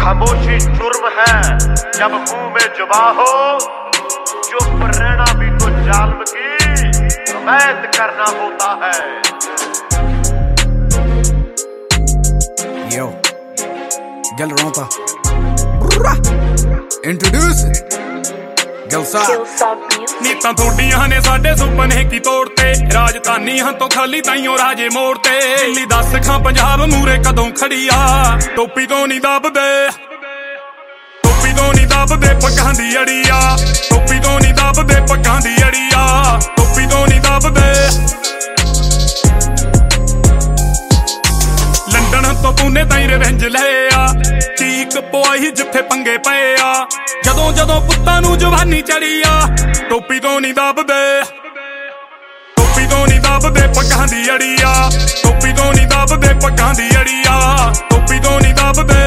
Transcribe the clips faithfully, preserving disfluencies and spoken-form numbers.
खामोशी जुर्म है जब मुंह में जुबां हो, चुप रहना भी तो जालिम की अवैध करना होता है। Yo, Gel Ronta. Introduce ਨੀਤਾਂ ਥੋਡੀਆਂ ਨੇ ਸਾਡੇ ਸੁਪਨੇ ਕੀ ਤੋੜ ਤੇ, ਰਾਜਧਾਨੀਆਂ ਤੋਂ ਖਾਲੀ ਤਾਈਓ ਰਾਜੇ ਮੋੜ ਤੇ। ਦਿੱਲੀ ਦੱਸ ਖਾਂ ਪੰਜਾਬ ਮੂਰੇ ਕਦੋਂ ਖੜੀ ਆ, ਟੋਪੀ ਤੋਂ ਨਹੀਂ ਦੱਬਦੇ, ਟੋਪੀ ਤੋਂ ਨਹੀਂ ਦੱਬਦੇ ਪੱਗਾਂ ਦੀ ਅੜੀ ਆ, ਟੋਪੀ ਤੋਂ ਨਹੀਂ ਦੱਬਦੇ ਪੱਗਾਂ ਦੀ ਅੜੀ ਆ, ਟੋਪੀ ਤੋਂ ਨਹੀਂ ਦੱਬਦੇ। ਲੰਡਨ ਤੋਂ ਪੂਨੇ ਤਾਈਂ ਰਿਵੈਂਜ ਲਏ ਆ, ਚੀਕ ਪਵਾਈ ਜਿੱਥੇ ਪੰਗੇ ਪਏ ਆ, ਜਦੋਂ ਜਦੋਂ ਪੁੱਤਾਂ ਨੂੰ ਜਵਾਨੀ ਚੜੀ ਆ, ਟੋਪੀ ਤੋਂ ਨਹੀਂ ਦੱਬਦੇ, ਟੋਪੀ ਤੋਂ ਨਹੀਂ ਦੱਬਦੇ ਪੱਗਾਂ ਦੀ ਅੜੀ ਆ, ਟੋਪੀ ਤੋਂ ਨਹੀਂ ਦੱਬਦੇ ਪੱਗਾਂ ਦੀ ਅੜੀ ਆ, ਟੋਪੀ ਤੋਂ ਨਹੀਂ ਦੱਬਦੇ।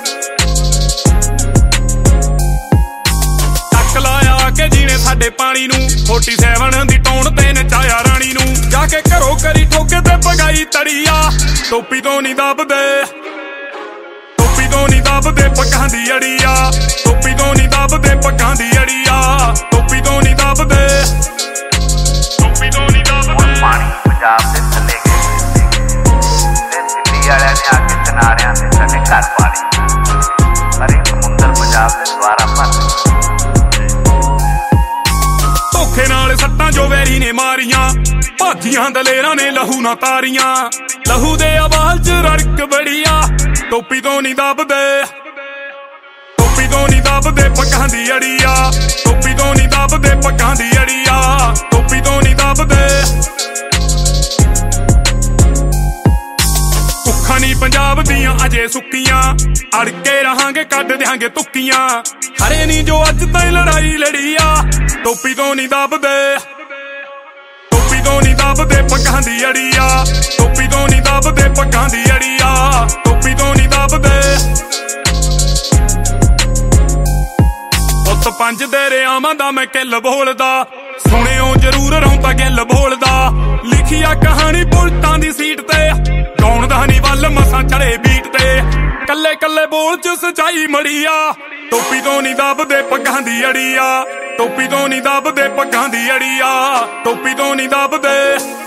ਟੱਕ ਲਾਇਆ ਕਿ ਜੀਨੇ ਸਾਡੇ ਪਾਣੀ ਨੂੰ, ਸੈਂਤਾਲੀ ਦੀ ਟੌਣ ਤੇ ਨਚਾਇਆ ਰਾਣੀ ਨੂੰ, ਜਾ ਕੇ ਘਰੋਂ ਕਰੀ ਠੋਕੇ ਤੇ ਪਗਾਈ ਤੜੀ ਆ, ਟੋਪੀ ਤੋਂ ਨਹੀਂ ਦੱਬਦੇ, ਟੋਪੀ ਤੋਂ ਨਹੀਂ ਦੱਬਦੇ ਪੱਗਾਂ ਦੀ ਅੜੀ ਆ, ਟੋਪੀ ਤੋਂ ਨਹੀਂ ਦੱਬਦੇ ਪੱਗਾਂ ਦੀ ਅੜੀ ਆ, ਟੋਪੀ ਤੋਂ ਨਹੀਂ ਦੱਬਦੇ, ਟੋਪੀ ਤੋਂ ਨਹੀਂ ਦੱਬਦੇ। ਪਾਣੀ ਪੰਜਾਬ ਦੇ ਥੱਲੇ ਗਏ ਤੇ ਦਿੱਲੀ ਵਾਲਿਆਂ ਨੇ ਆ ਕੇ ਕਿਨਾਰਿਆਂ ਤੇ ਸਾਡੇ ਘਰ ਪਾ ਲਈ, ਹਰੇ ਸਮੁੰਦਰ ਪੰਜਾਬ ਦੇ ਦੁਆਰਾ ਭਰ ਧੋਖੇ ਨਾਲ ਸੱਟਾਂ ਜੋ ਵੈਰੀ ਨੇ ਮਾਰੀਆਂ, ਭਾਜੀਆਂ ਦਲੇਰਾਂ ਨੇ ਲਹੂ ਨਾ ਤਾਰੀਆਂ, ਲਹੂ ਦੇ ਆਵਾਜ਼ ਚ ਰੜਕ ਬੜੀ ਆ, ਟੋਪੀ ਤੋਂ ਨਹੀਂ ਦੱਬਦੇ, ਟੋਪੀ ਤੋਂ ਨਹੀਂ ਦੱਬਦੇ ਪੱਗਾਂ ਦੀ ਅੜੀ ਆ, ਟੋਪੀ ਤੋਂ ਨਹੀਂ ਦੱਬਦੇ ਪੱਗਾਂ ਦੀ ਅੜੀ ਆ, ਟੋਪੀ ਤੋਂ ਨਹੀਂ ਦੱਬਦੇ। ਕੁੱਖਾਂ ਨੀ ਪੰਜਾਬ ਦੀਆਂ ਅਜੇ ਸੁੱਕੀਆਂ, ਅੜ ਕੇ ਰਹਾਂਗੇ ਕੱਢ ਦਿਆਂਗੇ ਤੁੱਕੀਆਂ, ਹਰੇ ਨੀ ਜੋ ਅੱਜ ਤਾਈਂ ਲੜਾਈ ਲੜੀ ਆ, ਟੋਪੀ ਤੋਂ ਨਹੀਂ ਦੱਬਦੇ, ਟੋਪੀ ਤੋਂ ਨਹੀਂ ਦੱਬਦੇ ਪੱਗਾਂ ਦੀ ਅੜੀ ਆ, ਟੋਪੀ ਤੋਂ ਨਹੀਂ ਦੱਬਦੇ ਪੱਗਾਂ ਦੀ ਅੜੀ ਆ, ਟੋਪੀ ਤੋਂ ਨਹੀਂ ਦੱਬਦੇ। ਪੁੱਤ ਪੰਜ ਦਰਿਆਵਾਂ ਦਾ ਮੈਂ ਕਿੱਲ ਬੋਲਦਾ, ਸੁਣਿਓ ਜ਼ਰੂਰ ਰੌਂਤਾ ਗਿੱਲ ਬੋਲਦਾ, ਲਿਖੀ ਆ ਕਹਾਣੀ ਬੁਲਟਾਂ ਦੀ ਸੀਟ ਤੇ, ਗਾਉਣ ਦਾ ਨੀ ਵੱਲ ਮਸਾਂ ਚੜੇ ਬੀਟ ਤੇ, ਕੱਲੇ ਕੱਲੇ ਬੋਲ ਚ ਸਚਾਈ ਮੜੀ ਆ, ਟੋਪੀ ਤੋਂ ਨਹੀਂ ਦੱਬਦੇ ਪੱਗਾਂ ਦੀ ਅੜੀ ਆ, ਟੋਪੀ ਤੋਂ ਨਹੀਂ ਦੱਬਦੇ ਪੱਗਾਂ ਦੀ ਅੜੀ ਆ, ਟੋਪੀ ਤੋਂ ਨਹੀਂ ਦੱਬਦੇ।